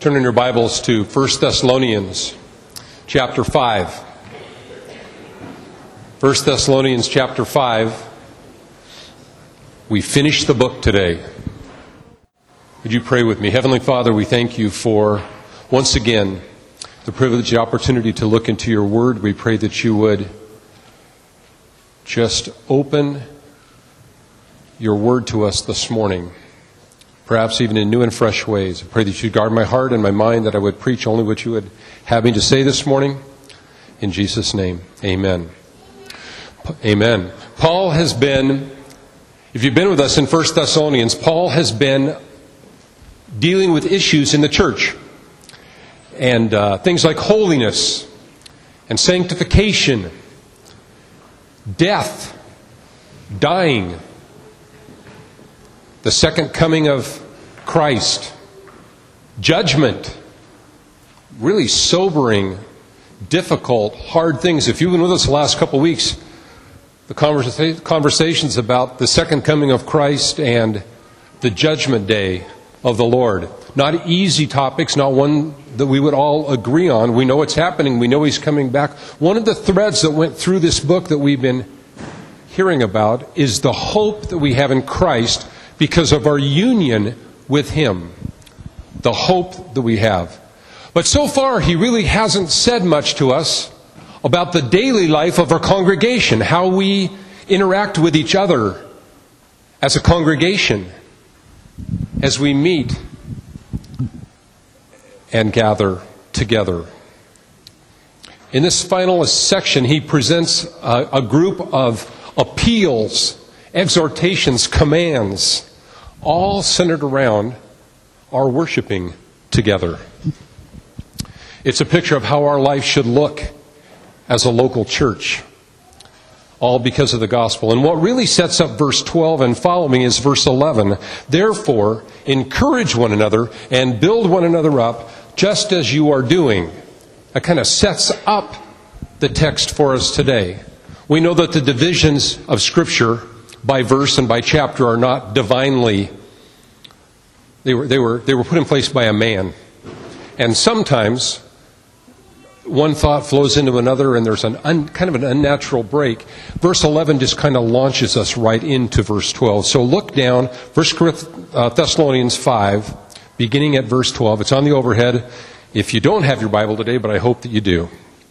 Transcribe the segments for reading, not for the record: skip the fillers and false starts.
Turn in your Bibles to 1 Thessalonians chapter 5. 1 Thessalonians chapter 5. We finish the book today. Would you pray with me? Heavenly Father, we thank you for, once again, the privilege, the opportunity to look into your word. We pray that you would just open your word to us this morning, perhaps even in new and fresh ways. I pray that you'd guard my heart and my mind, that I would preach only what you would have me to say this morning. In Jesus' name, amen. Amen. Paul has been, if you've been with us in 1 Thessalonians, Paul has been dealing with issues in the church. And things like holiness and sanctification, death, dying, the second coming of Christ, judgment, really sobering, difficult, hard things. If you've been with us the last couple of weeks, the conversations about the second coming of Christ and the judgment day of the Lord. Not easy topics, not one that we would all agree on. We know it's happening. We know He's coming back. One of the threads that went through this book that we've been hearing about is the hope that we have in Christ because of our union with Him. The hope that we have. But so far, he really hasn't said much to us about the daily life of our congregation, how we interact with each other as a congregation, as we meet and gather together. In this final section, he presents a group of appeals, exhortations, commands, all centered around our worshiping together. It's a picture of how our life should look as a local church, all because of the gospel. And what really sets up verse 12 and following is verse 11. Therefore, encourage one another and build one another up, just as you are doing. That kind of sets up the text for us today. We know that the divisions of Scripture by verse and by chapter are not divinely. They were put in place by a man. And sometimes one thought flows into another and there's kind of an unnatural break. Verse 11 just kind of launches us right into verse 12. So look down, 1 Thessalonians 5, beginning at verse 12. It's on the overhead if you don't have your Bible today, but I hope that you do.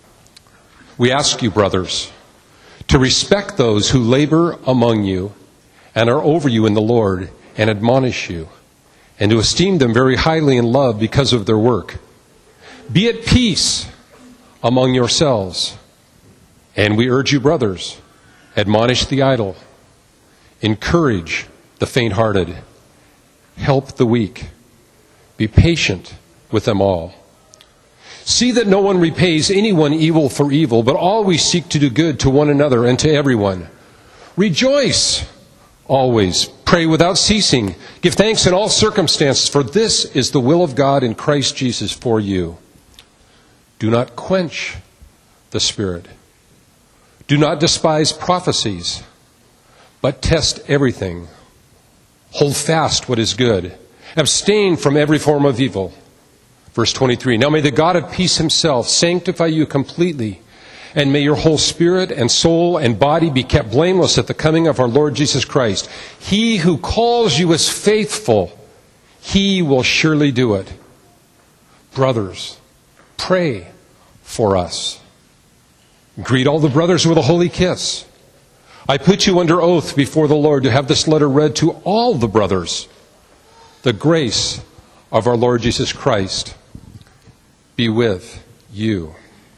We ask you, brothers, to respect those who labor among you and are over you in the Lord and admonish you, and to esteem them very highly in love because of their work. Be at peace among yourselves. And we urge you, brothers, admonish the idle, encourage the faint-hearted, help the weak, be patient with them all. See that no one repays anyone evil for evil, but always seek to do good to one another and to everyone. Rejoice always, pray without ceasing, give thanks in all circumstances, for this is the will of God in Christ Jesus for you. Do not quench the Spirit. Do not despise prophecies, but test everything. Hold fast what is good. Abstain from every form of evil. Verse 23, now may the God of peace Himself sanctify you completely, and may your whole spirit and soul and body be kept blameless at the coming of our Lord Jesus Christ. He who calls you is faithful. He will surely do it. Brothers, pray for us. Greet all the brothers with a holy kiss. I put you under oath before the Lord to have this letter read to all the brothers. The grace of our Lord Jesus Christ be with you.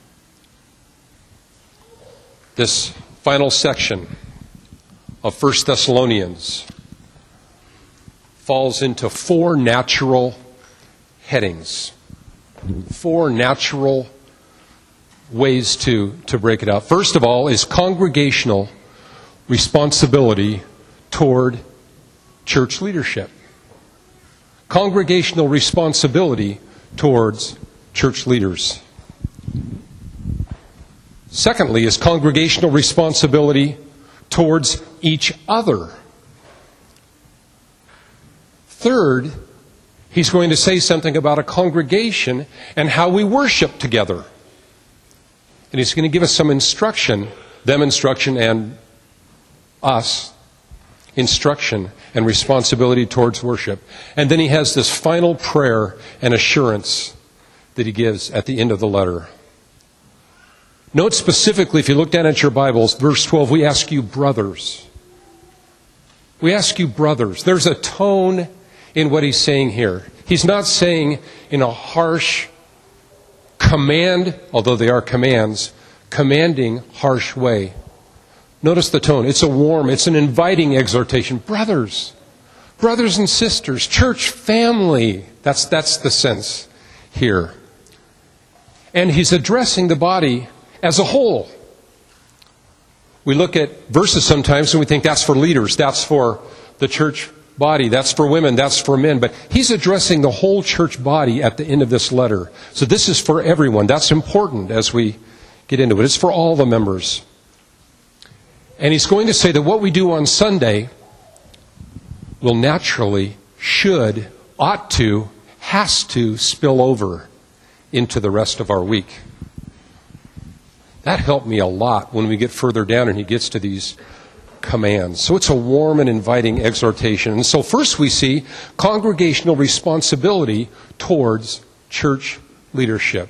This final section of 1 Thessalonians falls into four natural headings. Four natural ways to break it out. First of all is congregational responsibility toward church leadership. Congregational responsibility towards church leaders. Secondly is congregational responsibility towards each other. Third He's going to say something about a congregation and how we worship together. And he's going to give us some instruction, them instruction and us instruction and responsibility towards worship. And then he has this final prayer and assurance that he gives at the end of the letter. Note specifically, if you look down at your Bibles, verse 12, we ask you brothers. We ask you brothers. There's a tone in what he's saying here. He's not saying in a harsh command, although they are commands, commanding harsh way. Notice the tone. It's a warm, it's an inviting exhortation. Brothers and sisters, church family. That's the sense here. And he's addressing the body as a whole. We look at verses sometimes and we think that's for leaders, that's for the church body, that's for women, that's for men. But he's addressing the whole church body at the end of this letter. So this is for everyone. That's important as we get into it. It's for all the members. And he's going to say that what we do on Sunday will naturally, should, ought to, has to spill over into the rest of our week. That helped me a lot when we get further down and he gets to these commands. So it's a warm and inviting exhortation. And so first we see congregational responsibility towards church leadership.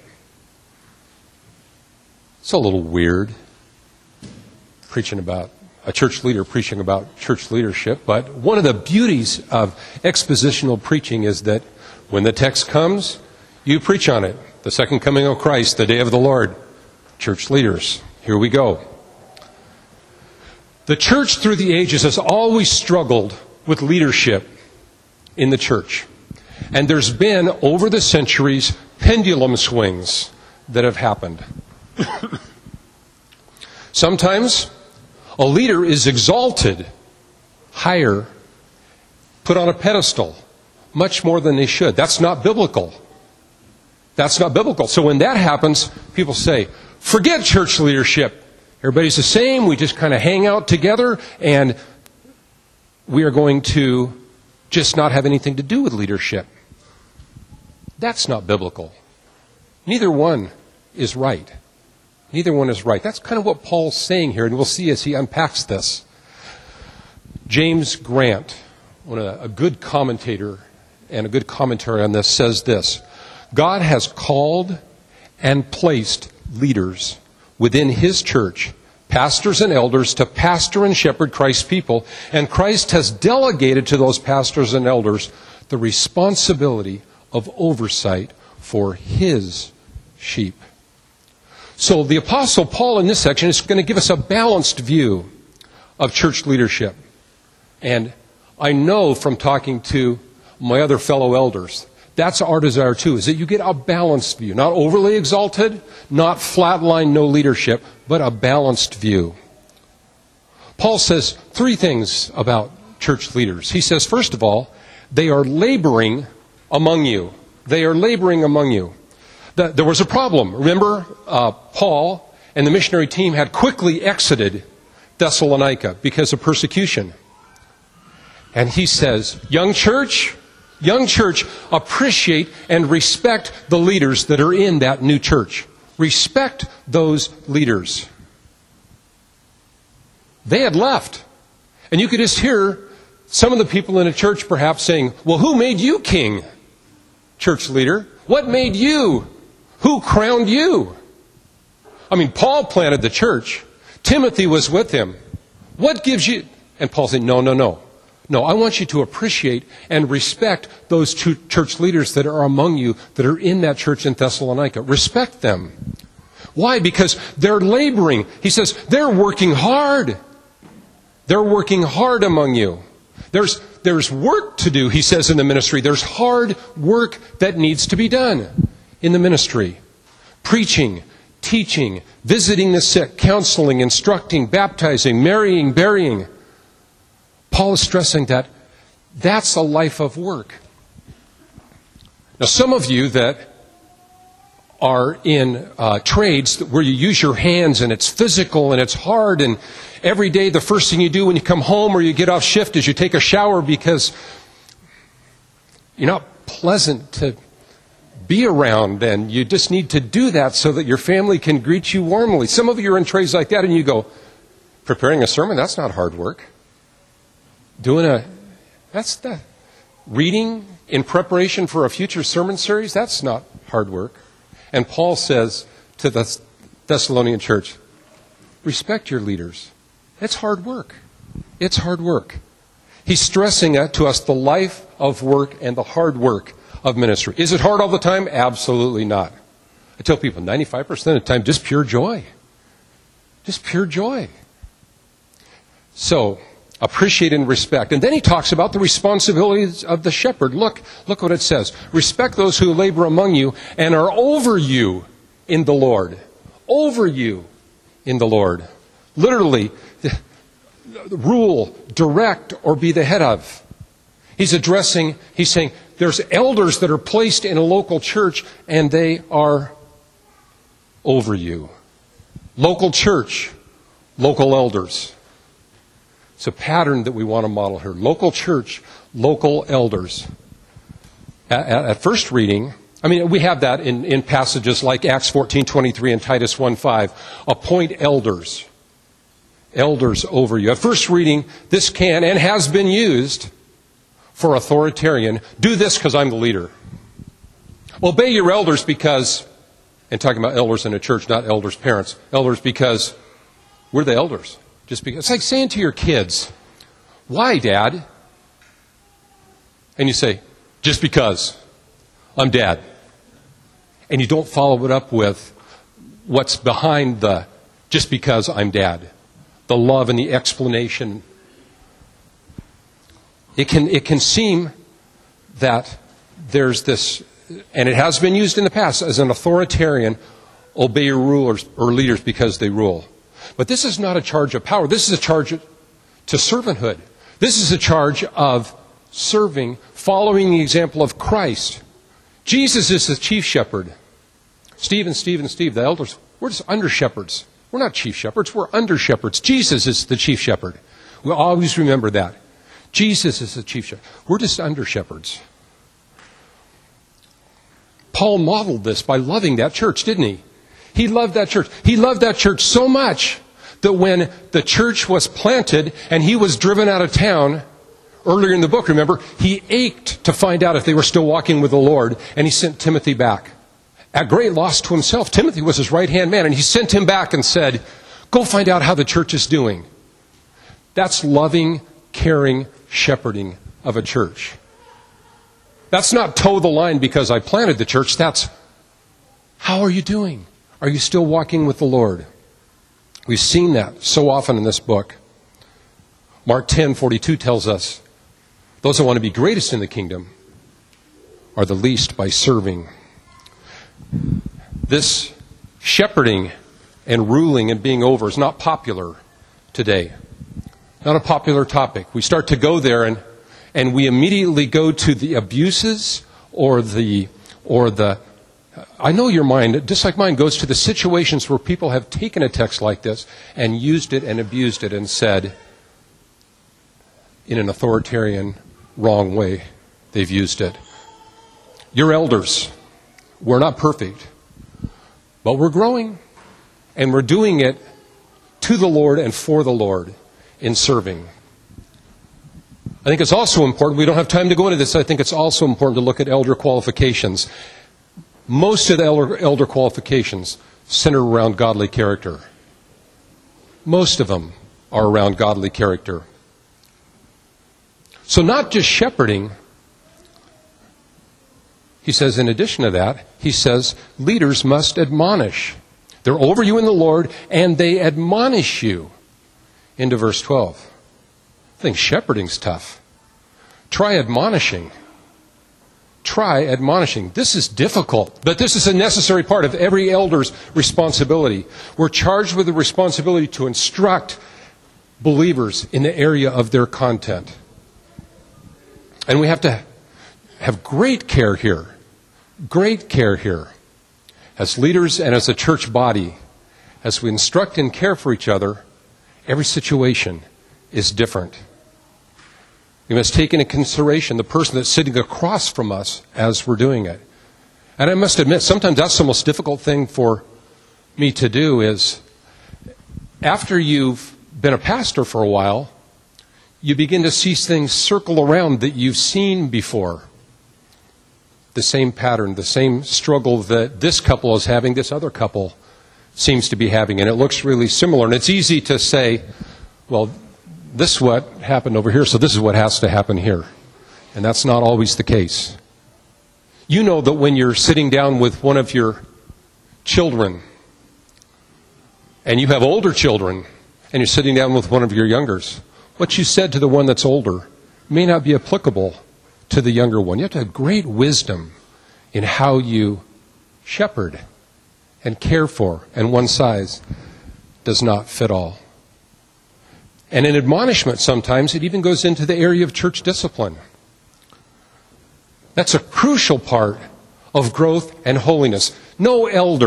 It's a little weird preaching about a church leader preaching about church leadership, but one of the beauties of expositional preaching is that when the text comes, you preach on it. The second coming of Christ, the day of the Lord. Church leaders, here we go. The church through the ages has always struggled with leadership in the church. And there's been, over the centuries, pendulum swings that have happened. Sometimes a leader is exalted higher, put on a pedestal, much more than they should. That's not biblical. That's not biblical. So when that happens, people say, forget church leadership. Everybody's the same. We just kind of hang out together, and we are going to just not have anything to do with leadership. That's not biblical. Neither one is right. Neither one is right. That's kind of what Paul's saying here, and we'll see as he unpacks this. James Grant, a good commentator and a good commentary on this, says this: God has called and placed leaders within His church, pastors and elders, to pastor and shepherd Christ's people, and Christ has delegated to those pastors and elders the responsibility of oversight for His sheep. So the Apostle Paul in this section is going to give us a balanced view of church leadership. And I know from talking to my other fellow elders, that's our desire too, is that you get a balanced view. Not overly exalted, not flatline, no leadership, but a balanced view. Paul says three things about church leaders. He says, first of all, they are laboring among you. They are laboring among you. There was a problem. Remember, Paul and the missionary team had quickly exited Thessalonica because of persecution. And he says, young church, appreciate and respect the leaders that are in that new church. Respect those leaders. They had left. And you could just hear some of the people in the church perhaps saying, well, who made you king, church leader? What made you? Who crowned you? I mean, Paul planted the church. Timothy was with him. What gives you? And Paul said, no. No, I want you to appreciate and respect those church leaders that are among you, that are in that church in Thessalonica. Respect them. Why? Because they're laboring. He says, they're working hard. They're working hard among you. There's work to do, he says, in the ministry. There's hard work that needs to be done in the ministry. Preaching, teaching, visiting the sick, counseling, instructing, baptizing, marrying, burying. Paul is stressing that that's a life of work. Now, some of you that are in trades where you use your hands and it's physical and it's hard, and every day the first thing you do when you come home or you get off shift is you take a shower because you're not pleasant to be around, and you just need to do that so that your family can greet you warmly. Some of you are in trays like that, and you go, preparing a sermon, that's not hard work. That's the reading in preparation for a future sermon series, that's not hard work. And Paul says to the Thessalonian church, respect your leaders. It's hard work. It's hard work. He's stressing to us the life of work and the hard work of ministry. Is it hard all the time? Absolutely not. I tell people 95% of the time, just pure joy. Just pure joy. So, appreciate and respect. And then he talks about the responsibilities of the shepherd. Look what it says. Respect those who labor among you and are over you in the Lord. Over you in the Lord. Literally, rule, direct, or be the head of. He's saying, there's elders that are placed in a local church and they are over you. Local church, local elders. It's a pattern that we want to model here. Local church, local elders. At first reading, we have that in passages like Acts 14:23 and Titus 1:5. Appoint elders. Elders over you. At first reading, this can and has been used for authoritarian. Do this because I'm the leader. Obey your elders because, and talking about elders in a church, not elders' parents, elders because we're the elders. Just because. It's like saying to your kids, why, Dad? And you say, just because I'm Dad. And you don't follow it up with what's behind the just because I'm Dad. The love and the explanation. It can seem that there's this, and it has been used in the past as an authoritarian, obey your rulers or leaders because they rule. But this is not a charge of power. This is a charge to servanthood. This is a charge of serving, following the example of Christ. Jesus is the chief shepherd. Steve, the elders, we're just under shepherds. We're not chief shepherds, we're under shepherds. Jesus is the chief shepherd. We'll always remember that. Jesus is the chief shepherd. We're just under shepherds. Paul modeled this by loving that church, didn't he? He loved that church. He loved that church so much that when the church was planted and he was driven out of town, earlier in the book, remember, he ached to find out if they were still walking with the Lord, and he sent Timothy back. At great loss to himself, Timothy was his right-hand man, and he sent him back and said, go find out how the church is doing. That's loving, caring, shepherding of a church. That's not toe the line because I planted the church. That's, how are you doing? Are you still walking with the Lord? We've seen that so often in this book. Mark 10:42 tells us, those who want to be greatest in the kingdom are the least by serving. This shepherding and ruling and being over is not popular today. Not a popular topic. We start to go there and we immediately go to the abuses or the I know your mind, just like mine, goes to the situations where people have taken a text like this and used it and abused it and said, in an authoritarian, wrong way, they've used it. You're elders. We're not perfect. But we're growing. And we're doing it to the Lord and for the Lord in serving. I think it's also important, we don't have time to go into this, I think it's also important to look at elder qualifications. Most of the elder qualifications center around godly character. Most of them are around godly character. So not just shepherding, he says in addition to that, he says leaders must admonish. They're over you in the Lord and they admonish you. Into verse 12. I think shepherding's tough. Try admonishing. Try admonishing. This is difficult, but this is a necessary part of every elder's responsibility. We're charged with the responsibility to instruct believers in the area of their content. And we have to have great care here. Great care here. As leaders and as a church body, as we instruct and care for each other, every situation is different. We must take into consideration the person that's sitting across from us as we're doing it. And I must admit, sometimes that's the most difficult thing for me to do is, after you've been a pastor for a while, you begin to see things circle around that you've seen before. The same pattern, the same struggle that this couple is having, this other couple seems to be having, and it looks really similar. And it's easy to say, well, this is what happened over here, so this is what has to happen here. And that's not always the case. You know that when you're sitting down with one of your children, and you have older children, and you're sitting down with one of your youngers, what you said to the one that's older may not be applicable to the younger one. You have to have great wisdom in how you shepherd and care for, and one size does not fit all. And in admonishment, sometimes it even goes into the area of church discipline. That's a crucial part of growth and holiness. No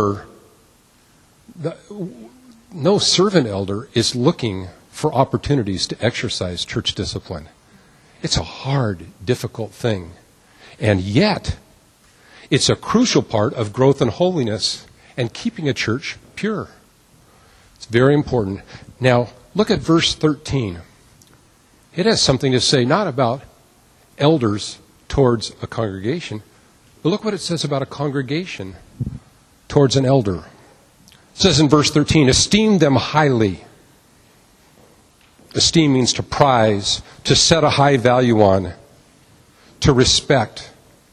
servant elder is looking for opportunities to exercise church discipline. It's a hard, difficult thing. And yet, it's a crucial part of growth and holiness and keeping a church pure. It's very important. Now, look at verse 13. It has something to say not about elders towards a congregation, but look what it says about a congregation towards an elder. It says in verse 13, esteem them highly. Esteem means to prize, to set a high value on, to respect.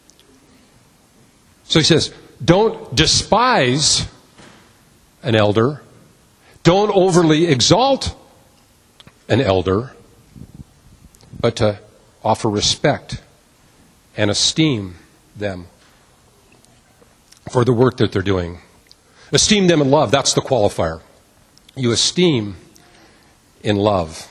So he says, don't despise an elder. Don't overly exalt an elder, but to offer respect and esteem them for the work that they're doing. Esteem them in love. That's the qualifier. You esteem in love.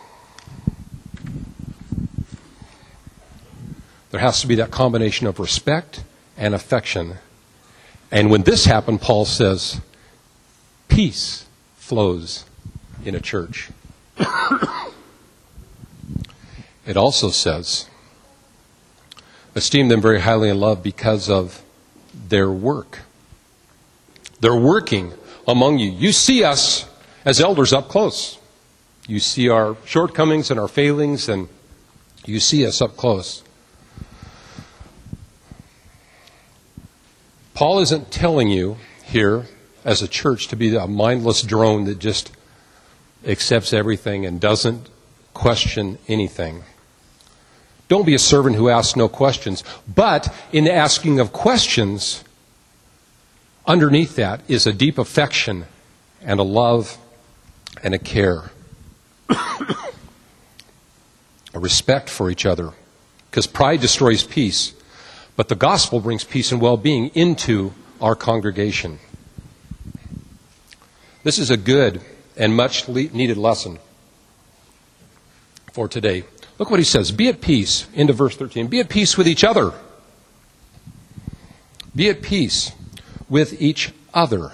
There has to be that combination of respect and affection. And when this happened, Paul says, peace flows in a church. It also says, esteem them very highly in love because of their work. They're working among you. You see us as elders up close. You see our shortcomings and our failings, and you see us up close. Paul isn't telling you here as a church to be a mindless drone that just accepts everything and doesn't question anything. Don't be a servant who asks no questions. But in the asking of questions, underneath that is a deep affection and a love and a care. A respect for each other. Because pride destroys peace. But the gospel brings peace and well-being into our congregation. This is a good and much needed lesson for today. Look what he says. Be at peace, into verse 13. Be at peace with each other. Be at peace with each other.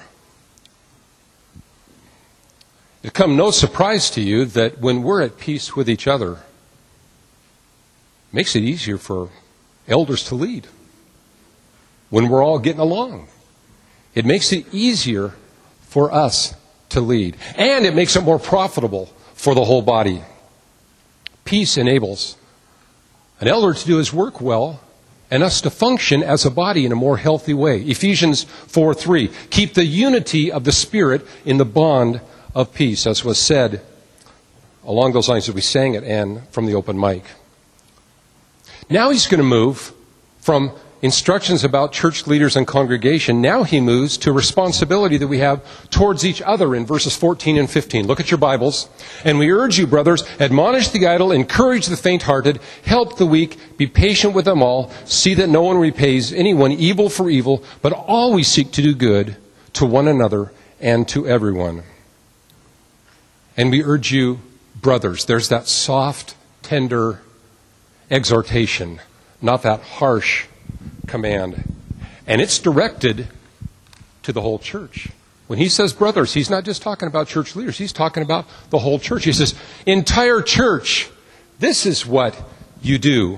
It come no surprise to you that when we're at peace with each other, it makes it easier for elders to lead. When we're all getting along, it makes it easier for us to lead. And it makes it more profitable for the whole body. Peace enables an elder to do his work well and us to function as a body in a more healthy way. Ephesians 4:3, keep the unity of the Spirit in the bond of peace, as was said along those lines that we sang at Ann from the open mic. Now he's going to move from instructions about church leaders and congregation. Now he moves to responsibility that we have towards each other in verses 14 and 15. Look at your Bibles. And we urge you, brothers, admonish the idle, encourage the faint-hearted, help the weak, be patient with them all, see that no one repays anyone evil for evil, but always seek to do good to one another and to everyone. And we urge you, brothers, there's that soft, tender exhortation, not that harsh command. And it's directed to the whole church. When he says brothers, he's not just talking about church leaders. He's talking about the whole church. He says, entire church, this is what you do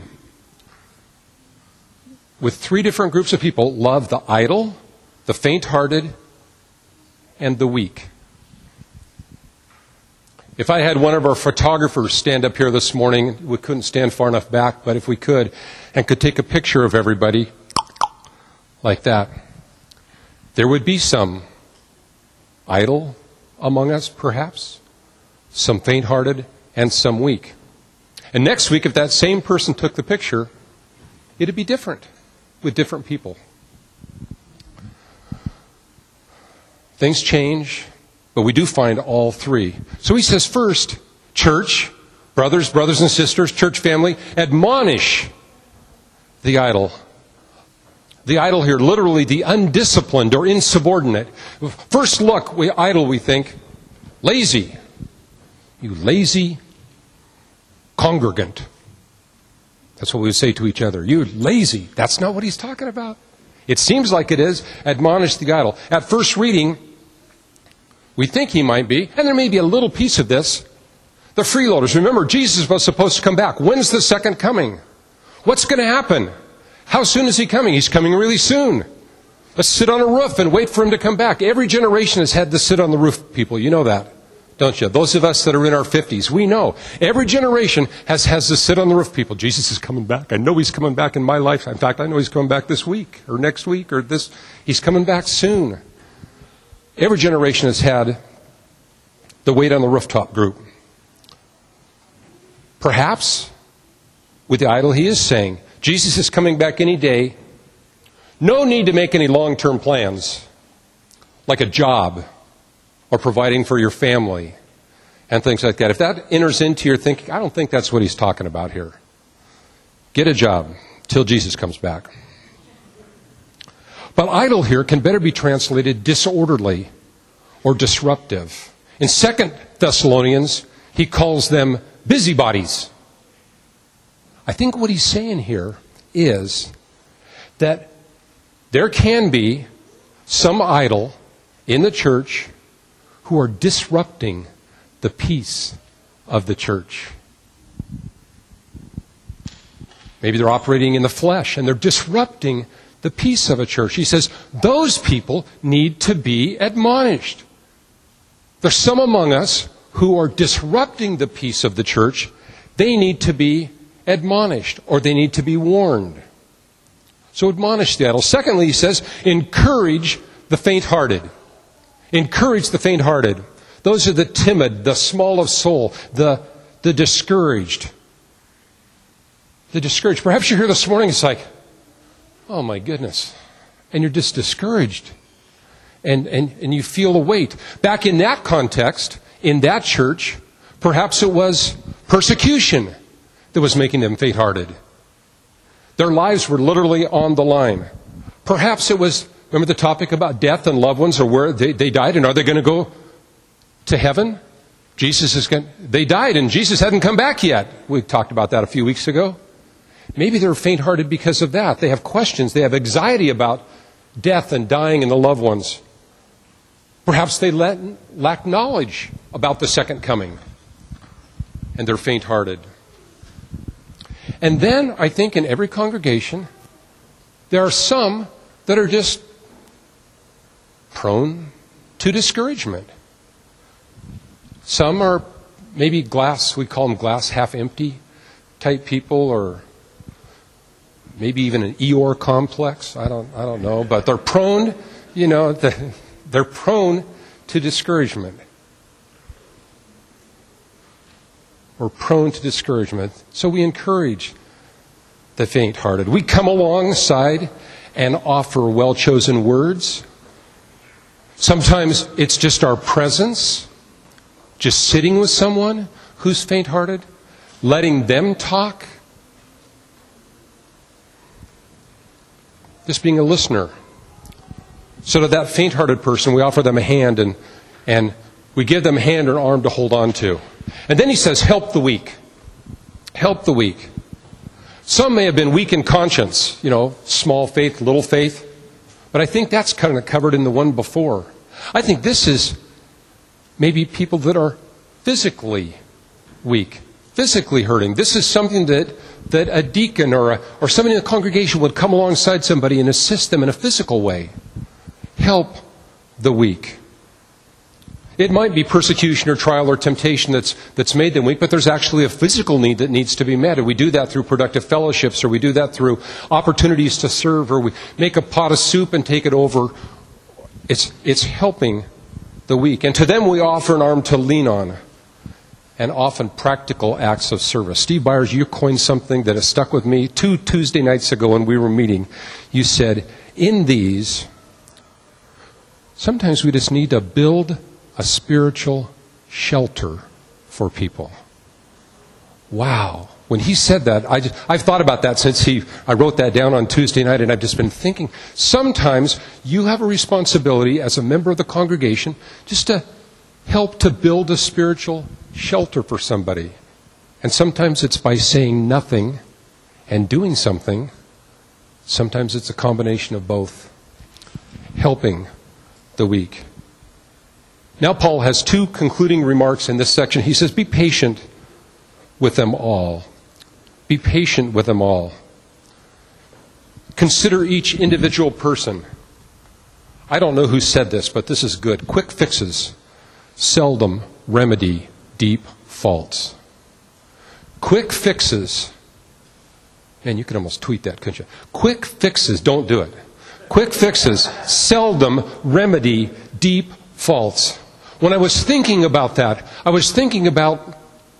with three different groups of people: love the idle, the faint-hearted, and the weak. If I had one of our photographers stand up here this morning, we couldn't stand far enough back, but if we could, and could take a picture of everybody like that, there would be some idle among us, perhaps, some faint-hearted, and some weak. And next week, if that same person took the picture, it'd be different with different people. Things change, but we do find all three. So he says, first, church, brothers and sisters, church family, admonish the idle. The idle here, literally the undisciplined or insubordinate. First look, we think, lazy. You lazy congregant. That's what we would say to each other. You lazy. That's not what he's talking about. It seems like it is. Admonish the idle. At first reading, we think he might be, and there may be a little piece of this, the freeloaders. Remember, Jesus was supposed to come back. When's the second coming? What's going to happen? How soon is he coming? He's coming really soon. Let's sit on a roof and wait for him to come back. Every generation has had to sit on the roof, people. You know that, don't you? Those of us that are in our 50s, we know. Every generation has to sit on the roof, people. Jesus is coming back. I know he's coming back in my life. In fact, I know he's coming back this week or next week or this. He's coming back soon. Every generation has had the wait on the rooftop group. Perhaps, with the idle, he is saying, Jesus is coming back any day. No need to make any long-term plans, like a job or providing for your family and things like that. If that enters into your thinking, I don't think that's what he's talking about here. Get a job till Jesus comes back. But idle here can better be translated disorderly or disruptive. In 2 Thessalonians, he calls them busybodies. I think what he's saying here is that there can be some idle in the church who are disrupting the peace of the church. Maybe they're operating in the flesh and they're disrupting the peace of a church. He says those people need to be admonished. There's some among us who are disrupting the peace of the church. They need to be admonished, or they need to be warned. So admonish the idle. Secondly, he says, encourage the faint-hearted. Encourage the faint-hearted. Those are the timid, the small of soul, the discouraged. The discouraged. Perhaps you're here this morning, it's like, oh my goodness. And you're just discouraged. And you feel the weight. Back in that context, in that church, perhaps it was persecution that was making them faint-hearted. Their lives were literally on the line. Perhaps it was, remember the topic about death and loved ones, or where they died, and are they going to go to heaven? They died and Jesus hadn't come back yet. We talked about that a few weeks ago. Maybe they're faint-hearted because of that. They have questions. They have anxiety about death and dying and the loved ones. Perhaps they lack knowledge about the second coming, and they're faint-hearted. And then, I think in every congregation, there are some that are just prone to discouragement. Some are maybe we call them glass half empty type people, or maybe even an Eeyore complex. I don't know, but they're prone, they're prone to discouragement. Or prone to discouragement. So we encourage the faint-hearted. We come alongside and offer well-chosen words. Sometimes it's just our presence, just sitting with someone who's faint-hearted, letting them talk, just being a listener. So to that faint-hearted person, we offer them a hand and we give them a hand or arm to hold on to. And then he says, help the weak. Help the weak. Some may have been weak in conscience, small faith, little faith. But I think that's kind of covered in the one before. I think this is maybe people that are physically weak, physically hurting. This is something that that a deacon or somebody in the congregation would come alongside somebody and assist them in a physical way. Help the weak. It might be persecution or trial or temptation that's made them weak, but there's actually a physical need that needs to be met. And we do that through productive fellowships, or we do that through opportunities to serve, or we make a pot of soup and take it over. It's helping the weak. And to them we offer an arm to lean on, and often practical acts of service. Steve Byers, you coined something that has stuck with me. 2 Tuesday nights ago when we were meeting, you said, in these, sometimes we just need to build a spiritual shelter for people. Wow. When he said that, I've thought about that since I wrote that down on Tuesday night, and I've just been thinking, sometimes you have a responsibility as a member of the congregation just to help to build a spiritual shelter for somebody. And sometimes it's by saying nothing and doing something. Sometimes it's a combination of both. Helping the weak. Now Paul has 2 concluding remarks in this section. He says, be patient with them all. Be patient with them all. Consider each individual person. I don't know who said this, but this is good. Quick fixes seldom remedy deep faults. Quick fixes. Man, you could almost tweet that, couldn't you? Quick fixes, don't do it. Quick fixes seldom remedy deep faults. When I was thinking about that, I was thinking about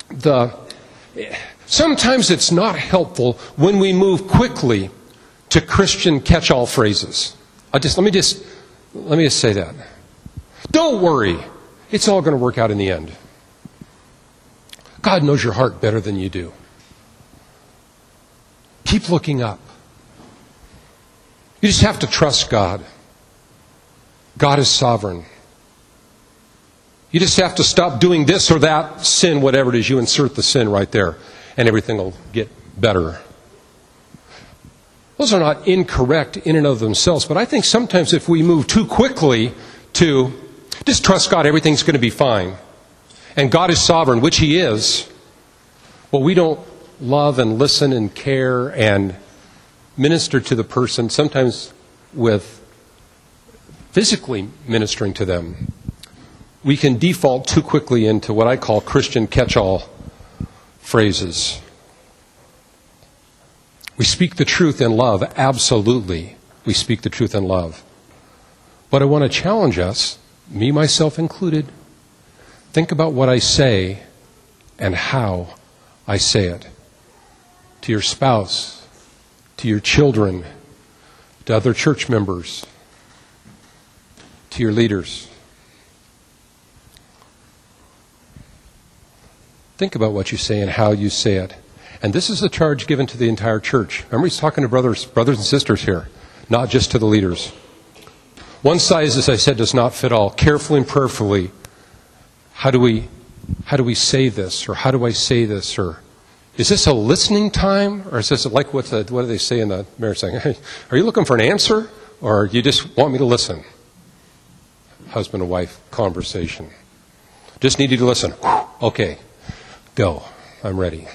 sometimes it's not helpful when we move quickly to Christian catch-all phrases. Let me just say that. Don't worry. It's all going to work out in the end. God knows your heart better than you do. Keep looking up. You just have to trust God. God is sovereign. You just have to stop doing this or that sin, whatever it is. You insert the sin right there, and everything will get better. Those are not incorrect in and of themselves, but I think sometimes if we move too quickly to just trust God, everything's going to be fine, and God is sovereign, which He is, but we don't love and listen and care and minister to the person, sometimes with physically ministering to them, we can default too quickly into what I call Christian catch-all phrases. We speak the truth in love, absolutely. We speak the truth in love. But I want to challenge us, me, myself included, think about what I say and how I say it. To your spouse, to your children, to other church members, to your leaders. Think about what you say and how you say it. And this is a charge given to the entire church. Remember, he's talking to brothers and sisters here, not just to the leaders. One size, as I said, does not fit all. Carefully and prayerfully, how do we say this, or how do I say this, or is this a listening time, or is this like what do they say in the marriage thing? Hey, are you looking for an answer, or you just want me to listen? Husband and wife conversation. Just need you to listen. Okay, go. I'm ready.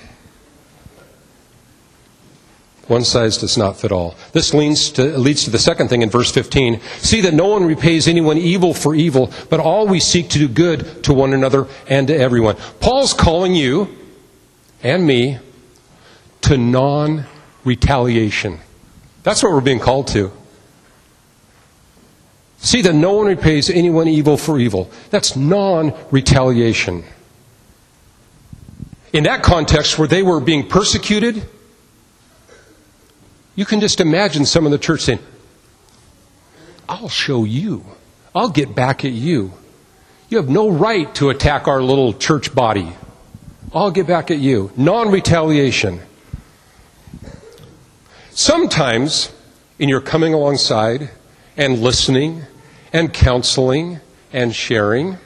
One size does not fit all. This leads to the second thing in verse 15. See that no one repays anyone evil for evil, but all we seek to do good to one another and to everyone. Paul's calling you and me to non-retaliation. That's what we're being called to. See that no one repays anyone evil for evil. That's non-retaliation. In that context where they were being persecuted, you can just imagine some of the church saying, I'll show you. I'll get back at you. You have no right to attack our little church body. I'll get back at you. Non-retaliation. Sometimes, in your coming alongside and listening and counseling and sharing,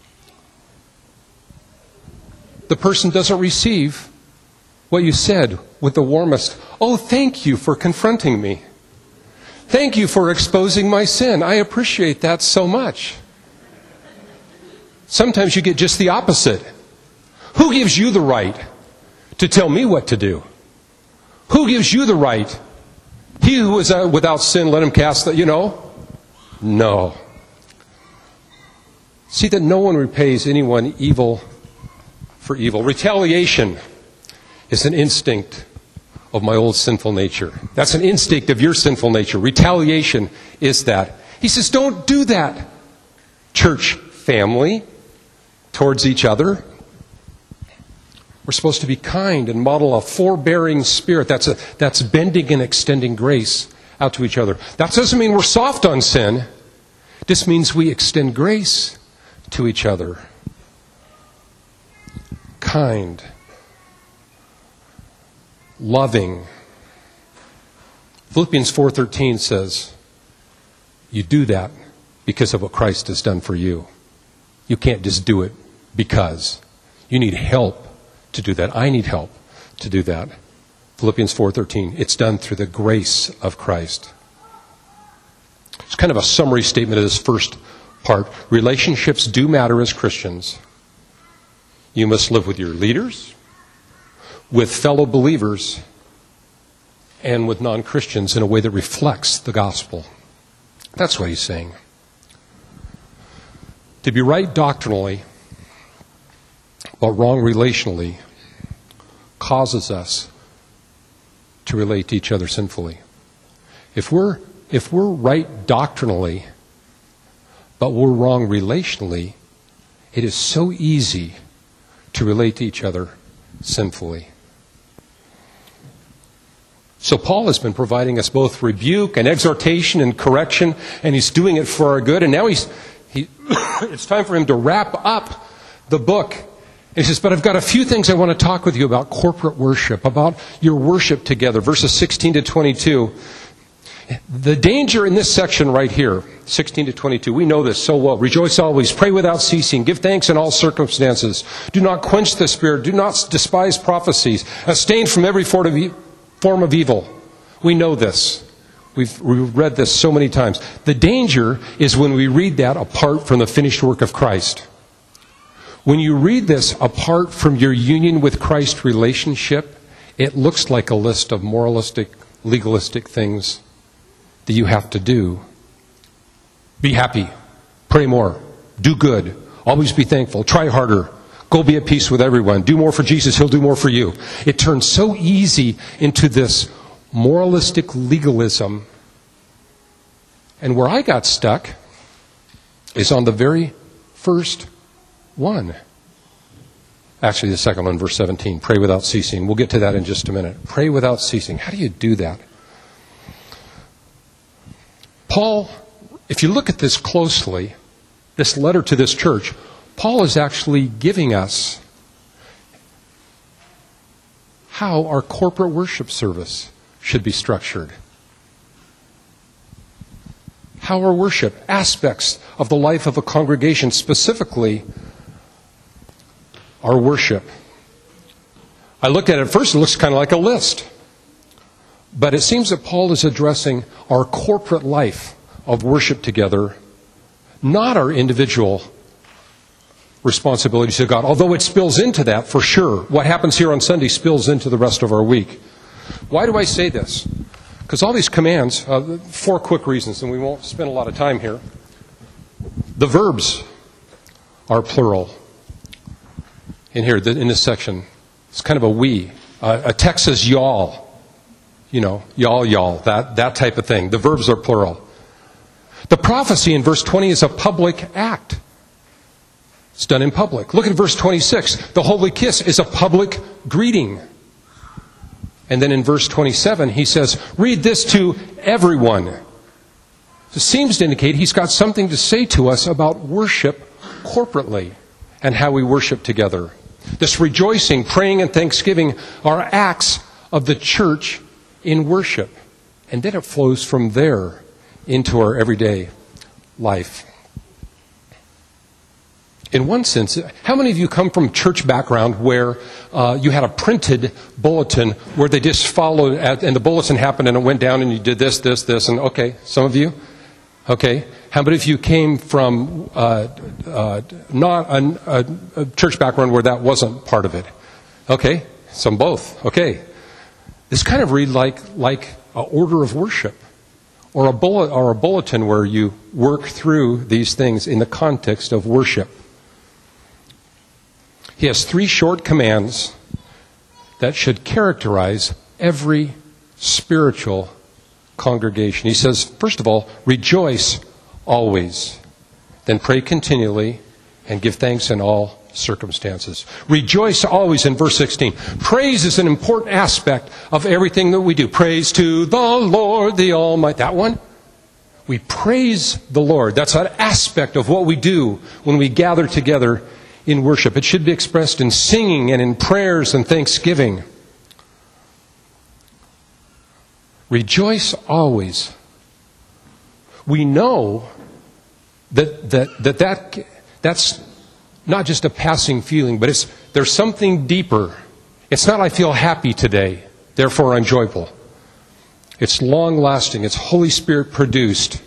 the person doesn't receive what you said with the warmest, oh, thank you for confronting me. Thank you for exposing my sin. I appreciate that so much. Sometimes you get just the opposite. Who gives you the right to tell me what to do? Who gives you the right? He who is without sin, let him cast that, No. See that no one repays anyone evil for evil. Retaliation is an instinct of my old sinful nature. That's an instinct of your sinful nature. Retaliation is that. He says, don't do that, church family, towards each other. We're supposed to be kind and model a forbearing spirit. That's bending and extending grace out to each other. That doesn't mean we're soft on sin. It just means we extend grace to each other. Kind. Loving. Philippians 4:13 says, you do that because of what Christ has done for you. You can't just do it because. You need help to do that. I need help to do that. Philippians 4:13. It's done through the grace of Christ. It's kind of a summary statement of this first part. Relationships do matter as Christians. You must live with your leaders, with fellow believers, and with non-Christians in a way that reflects the gospel. That's what he's saying. To be right doctrinally, but wrong relationally, causes us to relate to each other sinfully. If we're right doctrinally, but we're wrong relationally, it is so easy to relate to each other sinfully. So Paul has been providing us both rebuke and exhortation and correction, and he's doing it for our good. And now it's time for him to wrap up the book. And he says, but I've got a few things I want to talk with you about corporate worship, about your worship together. Verses 16 to 22. The danger in this section right here, 16 to 22, we know this so well. Rejoice always, pray without ceasing, give thanks in all circumstances. Do not quench the spirit, do not despise prophecies. Abstain from every form of evil. We know this. We've read this so many times. The danger is when we read that apart from the finished work of Christ. When you read this apart from your union with Christ relationship, it looks like a list of moralistic, legalistic things that you have to do. Be happy. Pray more. Do good. Always be thankful. Try harder. Go be at peace with everyone. Do more for Jesus. He'll do more for you. It turns so easy into this moralistic legalism. And where I got stuck is on the very first one. Actually, the second one, verse 17. Pray without ceasing. We'll get to that in just a minute. Pray without ceasing. How do you do that? Paul, if you look at this closely, this letter to this church, Paul is actually giving us how our corporate worship service should be structured. How our worship, aspects of the life of a congregation, specifically our worship. I looked at it first, it looks kind of like a list. But it seems that Paul is addressing our corporate life of worship together, not our individual responsibilities to God, although it spills into that for sure. What happens here on Sunday spills into the rest of our week. Why do I say this? Because all these commands, 4 quick reasons, and we won't spend a lot of time here. The verbs are plural. In here, in this section, it's kind of a we. A text says y'all. Y'all, that type of thing. The verbs are plural. The prophecy in verse 20 is a public act. It's done in public. Look at verse 26. The holy kiss is a public greeting. And then in verse 27, he says, read this to everyone. It seems to indicate he's got something to say to us about worship corporately and how we worship together. This rejoicing, praying, and thanksgiving are acts of the church in worship. And then it flows from there into our everyday life. In one sense, how many of you come from church background where you had a printed bulletin where they just followed, and the bulletin happened and it went down and you did this, and okay, some of you? Okay. How many of you came from not a church background where that wasn't part of it? Okay. Some both. Okay. This kind of read like an order of worship or a bulletin where you work through these things in the context of worship. He has 3 short commands that should characterize every spiritual congregation. He says, first of all, rejoice always. Then pray continually and give thanks in all circumstances. Rejoice always in verse 16. Praise is an important aspect of everything that we do. Praise to the Lord, the Almighty. That one? We praise the Lord. That's an aspect of what we do when we gather together in worship. It should be expressed in singing and in prayers and thanksgiving. Rejoice always. We know that's not just a passing feeling, but there's something deeper. It's not I feel happy today, therefore I'm joyful. It's long-lasting. It's Holy Spirit produced.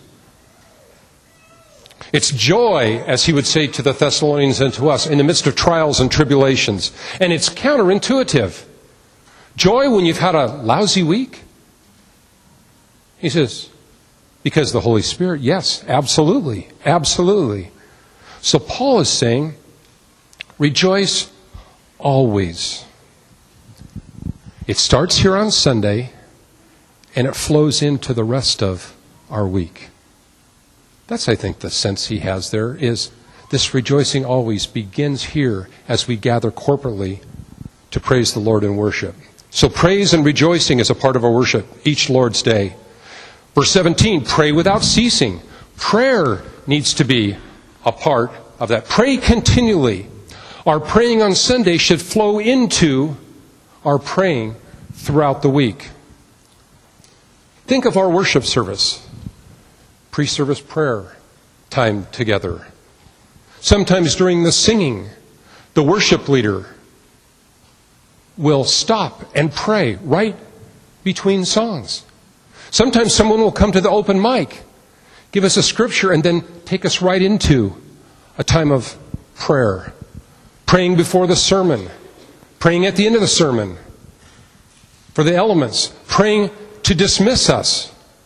It's joy, as he would say to the Thessalonians and to us, in the midst of trials and tribulations. And it's counterintuitive. Joy when you've had a lousy week? He says, because the Holy Spirit, yes, absolutely, absolutely. So Paul is saying, rejoice always. It starts here on Sunday, and it flows into the rest of our week. That's, I think, the sense he has there is this rejoicing always begins here as we gather corporately to praise the Lord in worship. So praise and rejoicing is a part of our worship each Lord's Day. Verse 17, pray without ceasing. Prayer needs to be a part of that. Pray continually. Our praying on Sunday should flow into our praying throughout the week. Think of our worship service. Pre-service prayer time together. Sometimes during the singing, the worship leader will stop and pray right between songs. Sometimes someone will come to the open mic, give us a scripture, and then take us right into a time of prayer. Praying before the sermon, praying at the end of the sermon, for the elements, praying to dismiss us.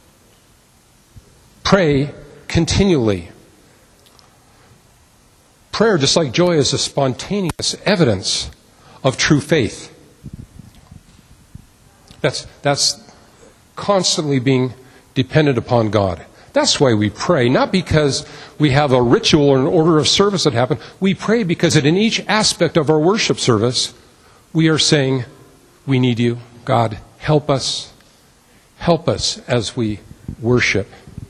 Pray continually. Prayer, just like joy, is a spontaneous evidence of true faith. That's constantly being dependent upon God. That's why we pray, not because we have a ritual or an order of service that happen. We pray because in each aspect of our worship service, we are saying, we need you. God, help us. Help us as we worship.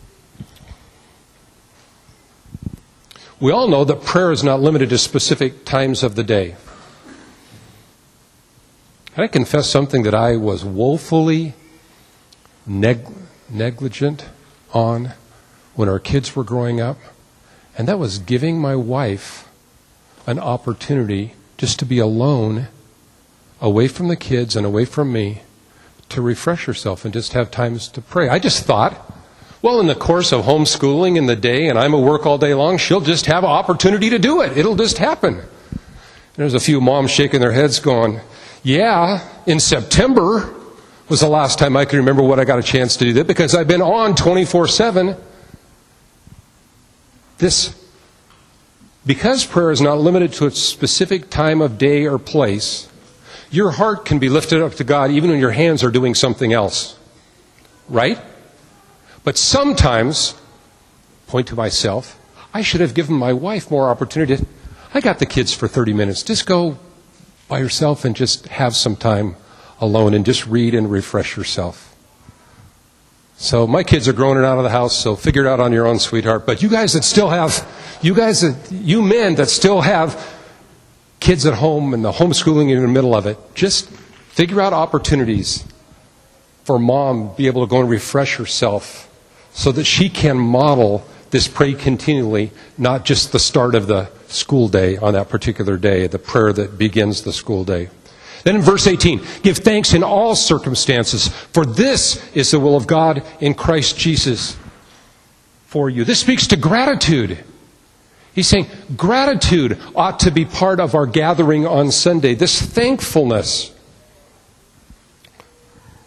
We all know that prayer is not limited to specific times of the day. And I confess something that I was woefully negligent on when our kids were growing up, and that was giving my wife an opportunity just to be alone, away from the kids and away from me, to refresh herself and just have times to pray. I just thought, well, in the course of homeschooling in the day, and I'm at work all day long, she'll just have an opportunity to do it. It'll just happen. And there's a few moms shaking their heads going, yeah, in September was the last time I can remember what I got a chance to do that, because I've been on 24/7. Because prayer is not limited to a specific time of day or place, your heart can be lifted up to God even when your hands are doing something else. Right? But sometimes, point to myself, I should have given my wife more opportunity. I got the kids for 30 minutes. Just go by yourself and just have some time alone and just read and refresh yourself. So my kids are grown and out of the house, so figure it out on your own, sweetheart. But you men that still have kids at home and the homeschooling in the middle of it, just figure out opportunities for mom to be able to go and refresh herself so that she can model this pray continually, not just the start of the school day on that particular day, the prayer that begins the school day. Then in verse 18, give thanks in all circumstances, for this is the will of God in Christ Jesus for you. This speaks to gratitude. He's saying gratitude ought to be part of our gathering on Sunday, this thankfulness.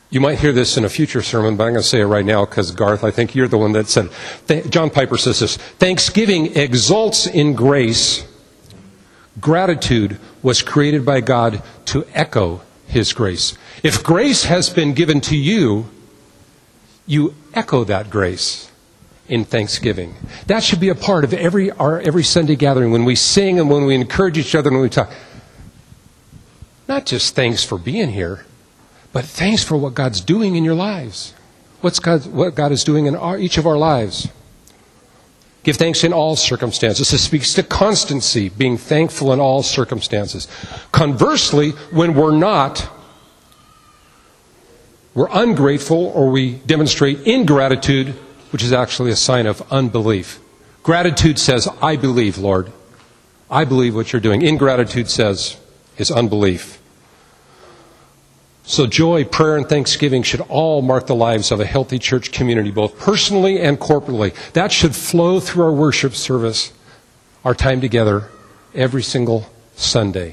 You might hear this in a future sermon, but I'm going to say it right now because, Garth, I think you're the one that said, John Piper says this, "Thanksgiving exults in grace. Gratitude was created by God to echo His grace." If grace has been given to you, you echo that grace in thanksgiving. That should be a part of every Sunday gathering when we sing and when we encourage each other and when we talk. Not just thanks for being here, but thanks for what God's doing in your lives. What God is doing in each of our lives. Give thanks in all circumstances. This speaks to constancy, being thankful in all circumstances. Conversely, when we're ungrateful or we demonstrate ingratitude, which is actually a sign of unbelief. Gratitude says, "I believe, Lord. I believe what you're doing." Ingratitude is unbelief. So joy, prayer, and thanksgiving should all mark the lives of a healthy church community, both personally and corporately. That should flow through our worship service, our time together, every single Sunday.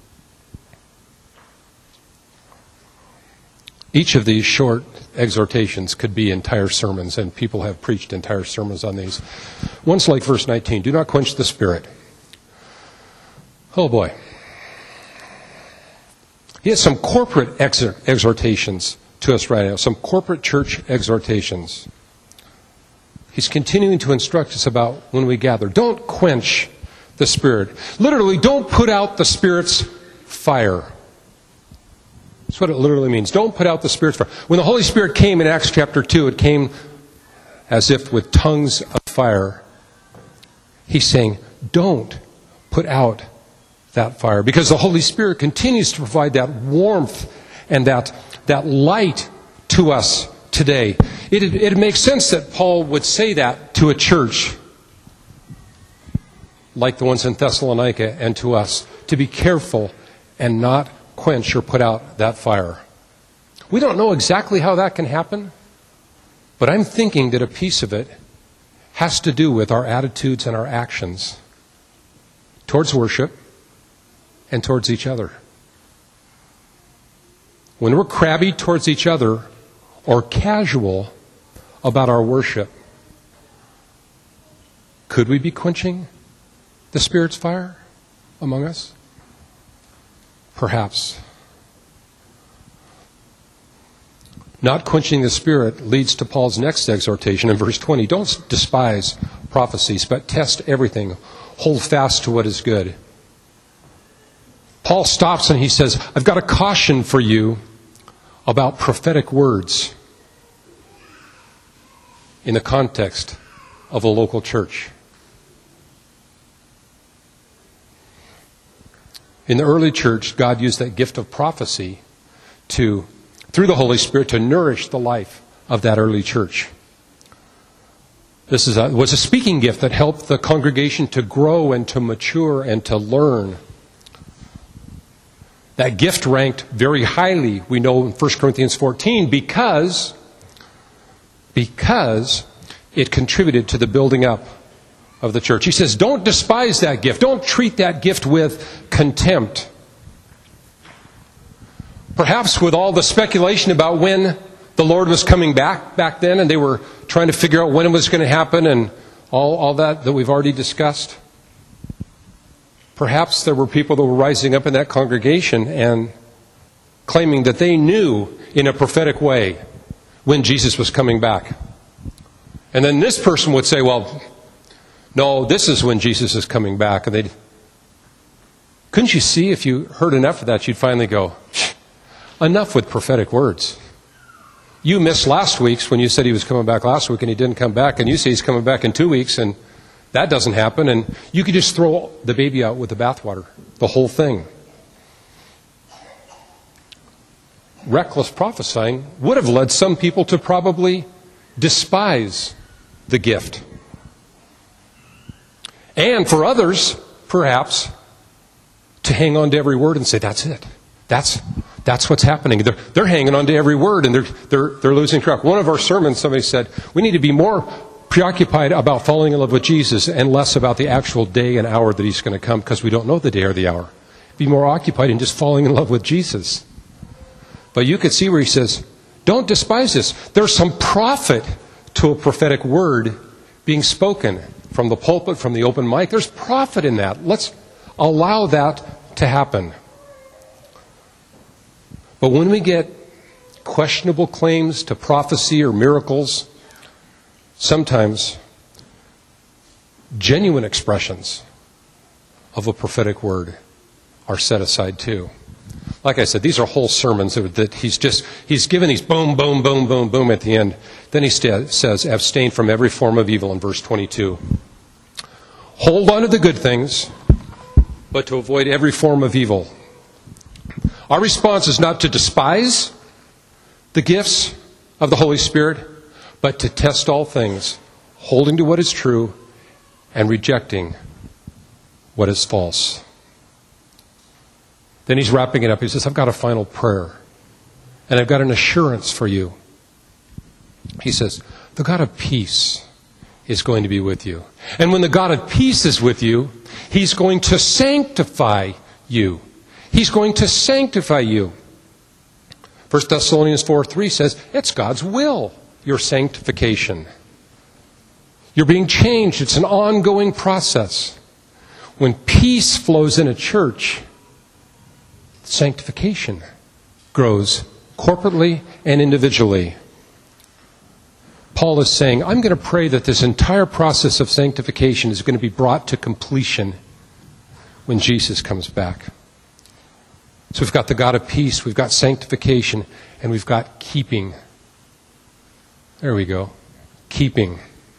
Each of these short exhortations could be entire sermons, and people have preached entire sermons on these. One's like verse 19, "Do not quench the Spirit." Oh boy. He has some corporate exhortations to us right now, some corporate church exhortations. He's continuing to instruct us about when we gather. Don't quench the Spirit. Literally, don't put out the Spirit's fire. That's what it literally means. Don't put out the Spirit's fire. When the Holy Spirit came in Acts chapter 2, it came as if with tongues of fire. He's saying, don't put out that fire, because the Holy Spirit continues to provide that warmth and that light to us today. It makes sense that Paul would say that to a church like the ones in Thessalonica and to us, to be careful and not quench or put out that fire. We don't know exactly how that can happen, but I'm thinking that a piece of it has to do with our attitudes and our actions towards worship and towards each other. When we're crabby towards each other or casual about our worship, could we be quenching the Spirit's fire among us? Perhaps. Not quenching the Spirit leads to Paul's next exhortation in verse 20. Don't despise prophecies, but test everything. Hold fast to what is good. Paul stops and he says, I've got a caution for you about prophetic words in the context of a local church. In the early church, God used that gift of prophecy through the Holy Spirit, to nourish the life of that early church. This was a speaking gift that helped the congregation to grow and to mature and to learn. That gift ranked very highly, we know in 1 Corinthians 14, because it contributed to the building up of the church. He says, don't despise that gift. Don't treat that gift with contempt. Perhaps with all the speculation about when the Lord was coming back then, and they were trying to figure out when it was going to happen, and all that we've already discussed. Perhaps there were people that were rising up in that congregation and claiming that they knew in a prophetic way when Jesus was coming back. And then this person would say, well, no, this is when Jesus is coming back. And couldn't you see, if you heard enough of that, you'd finally go, enough with prophetic words. You missed last week's when you said he was coming back last week and he didn't come back, and you say he's coming back in 2 weeks and that doesn't happen, and you could just throw the baby out with the bathwater, the whole thing. Reckless prophesying would have led some people to probably despise the gift. And for others, perhaps, to hang on to every word and say, that's it. That's what's happening. They're hanging on to every word, and they're losing track. One of our sermons, somebody said, we need to be more preoccupied about falling in love with Jesus and less about the actual day and hour that he's going to come, because we don't know the day or the hour. Be more occupied in just falling in love with Jesus. But you could see where he says, Don't despise this. There's some profit to a prophetic word being spoken from the pulpit, from the open mic. There's profit in that. Let's allow that to happen. But when we get questionable claims to prophecy or miracles, sometimes genuine expressions of a prophetic word are set aside too. Like I said, these are whole sermons that he's given these boom, boom, boom, boom, boom at the end. Then he says, abstain from every form of evil in verse 22. Hold on to the good things, but to avoid every form of evil. Our response is not to despise the gifts of the Holy Spirit, but to test all things, holding to what is true and rejecting what is false. Then he's wrapping it up. He says, I've got a final prayer, and I've got an assurance for you. He says, the God of peace is going to be with you. And when the God of peace is with you, he's going to sanctify you. He's going to sanctify you. 1 Thessalonians 4:3 says, it's God's will, your sanctification. You're being changed. It's an ongoing process. When peace flows in a church, sanctification grows corporately and individually. Paul is saying, I'm going to pray that this entire process of sanctification is going to be brought to completion when Jesus comes back. So we've got the God of peace, we've got sanctification, and we've got keeping. There we go. Keeping.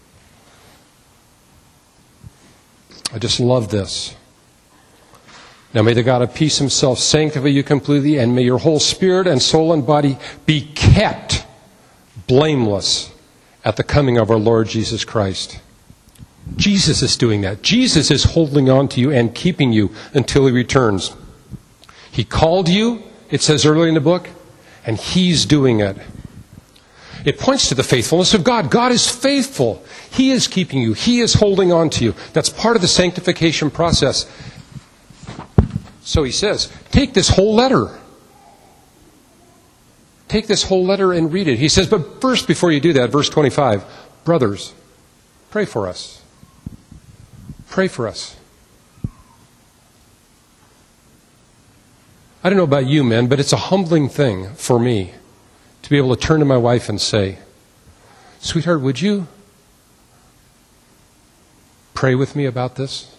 I just love this. Now may the God of peace himself sanctify you completely, and may your whole spirit and soul and body be kept blameless at the coming of our Lord Jesus Christ. Jesus is doing that. Jesus is holding on to you and keeping you until he returns. He called you, it says earlier in the book, and he's doing it. It points to the faithfulness of God. God is faithful. He is keeping you. He is holding on to you. That's part of the sanctification process. So he says, take this whole letter. Take this whole letter and read it. He says, but first, before you do that, verse 25, brothers, pray for us. Pray for us. I don't know about you, men, but it's a humbling thing for me to be able to turn to my wife and say, sweetheart, would you pray with me about this?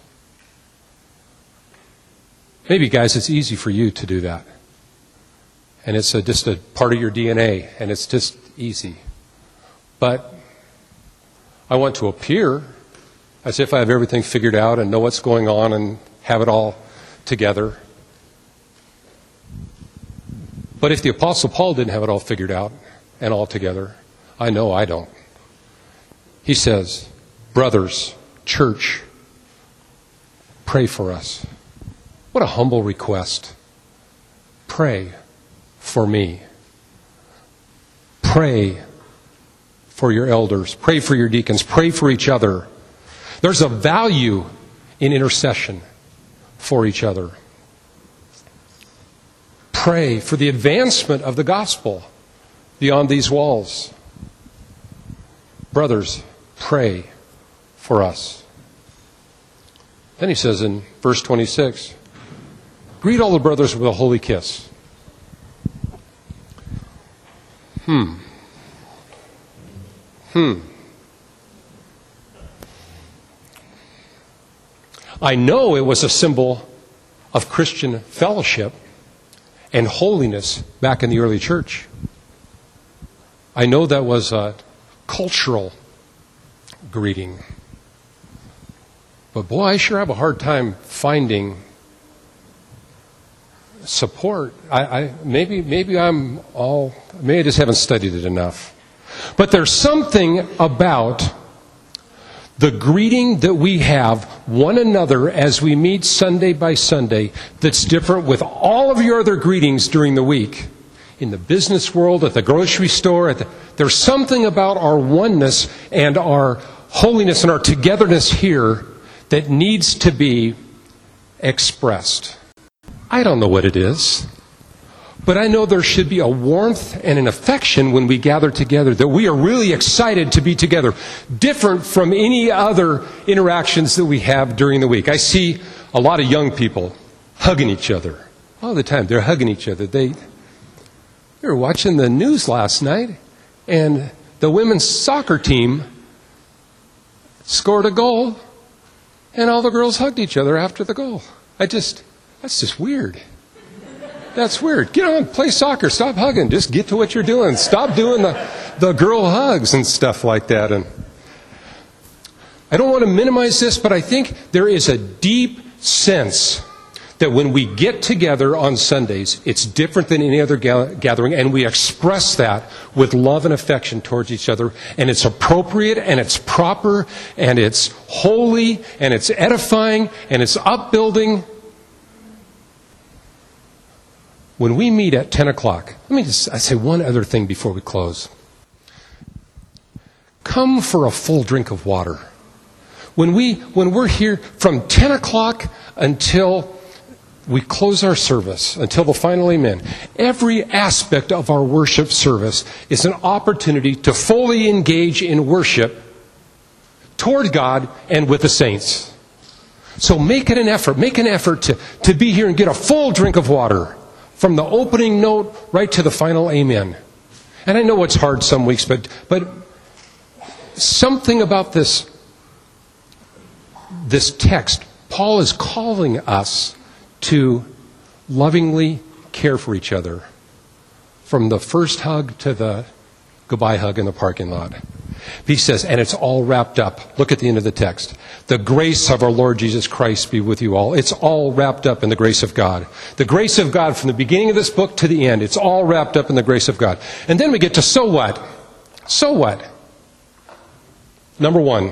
Maybe, guys, it's easy for you to do that. And it's just a part of your DNA, and it's just easy. But I want to appear as if I have everything figured out and know what's going on and have it all together. But if the Apostle Paul didn't have it all figured out and all together, I know I don't. He says, brothers, church, pray for us. What a humble request. Pray for me. Pray for your elders. Pray for your deacons. Pray for each other. There's a value in intercession for each other. Pray for the advancement of the gospel beyond these walls. Brothers, pray for us. Then he says in verse 26, greet all the brothers with a holy kiss. I know it was a symbol of Christian fellowship and holiness back in the early church. I know that was a cultural greeting. But boy, I sure have a hard time finding support. Maybe I just haven't studied it enough. But there's something about the greeting that we have one another as we meet Sunday by Sunday that's different with all of your other greetings during the week. In the business world, at the grocery store, there's something about our oneness and our holiness and our togetherness here that needs to be expressed. I don't know what it is, But I know there should be a warmth and an affection when we gather together, that we are really excited to be together, different from any other interactions that we have during the week. I see a lot of young people hugging each other all the time. They're hugging each other. They were watching the news last night, and the women's soccer team scored a goal, and all the girls hugged each other after the goal. That's just weird. That's weird. Get on, play soccer. Stop hugging. Just get to what you're doing. Stop doing the girl hugs and stuff like that. And I don't want to minimize this, but I think there is a deep sense that when we get together on Sundays, it's different than any other gathering, and we express that with love and affection towards each other, and it's appropriate, and it's proper, and it's holy, and it's edifying, and it's upbuilding. When we meet at 10 o'clock, I say one other thing before we close. Come for a full drink of water. When we're here from 10 o'clock until we close our service, until the final amen, every aspect of our worship service is an opportunity to fully engage in worship toward God and with the saints. So make an effort to be here and get a full drink of water. From the opening note right to the final amen. And I know it's hard some weeks, but something about this text, Paul is calling us to lovingly care for each other. From the first hug to the goodbye hug in the parking lot. He says, and it's all wrapped up. Look at the end of the text. The grace of our Lord Jesus Christ be with you all. It's all wrapped up in the grace of God. The grace of God from the beginning of this book to the end. It's all wrapped up in the grace of God. And then we get to so what? So what? Number one.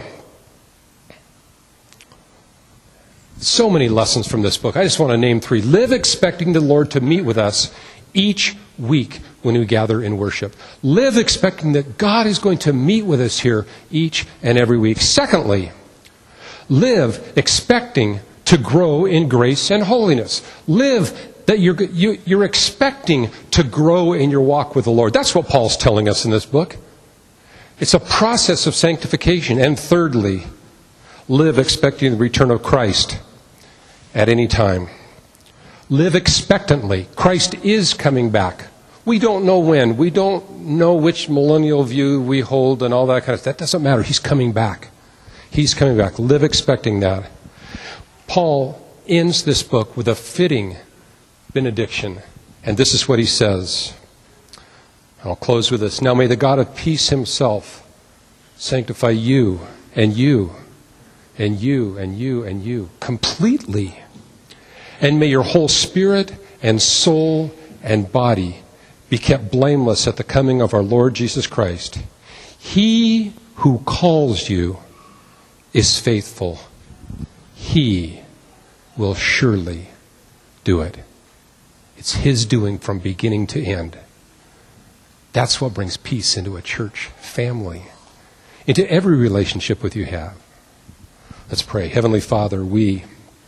So many lessons from this book. I just want to name 3. Live expecting the Lord to meet with us each week when we gather in worship. Live expecting that God is going to meet with us here each and every week. Secondly, live expecting to grow in grace and holiness. Live that you're expecting to grow in your walk with the Lord. That's what Paul's telling us in this book. It's a process of sanctification. And thirdly, live expecting the return of Christ at any time. Live expectantly. Christ is coming back. We don't know when. We don't know which millennial view we hold and all that kind of stuff. That doesn't matter. He's coming back. He's coming back. Live expecting that. Paul ends this book with a fitting benediction. And this is what he says. I'll close with this. Now may the God of peace himself sanctify you and you and you and you and you completely. And may your whole spirit and soul and body be kept blameless at the coming of our Lord Jesus Christ. He who calls you is faithful. He will surely do it. It's his doing from beginning to end. That's what brings peace into a church family, into every relationship with you have. Let's pray. Heavenly Father, we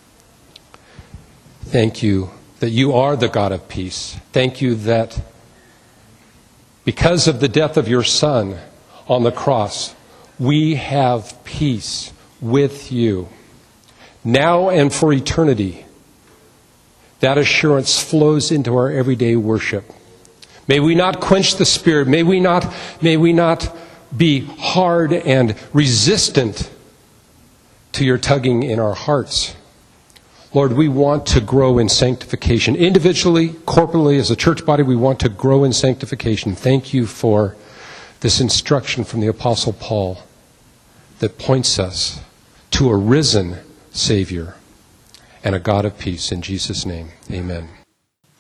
thank you that you are the God of peace. Thank you that because of the death of your Son on the cross, we have peace with you. Now and for eternity, that assurance flows into our everyday worship. May we not quench the Spirit. May we not be hard and resistant to your tugging in our hearts. Lord, we want to grow in sanctification. Individually, corporately, as a church body, we want to grow in sanctification. Thank you for this instruction from the Apostle Paul that points us to a risen Savior and a God of peace. In Jesus' name, amen.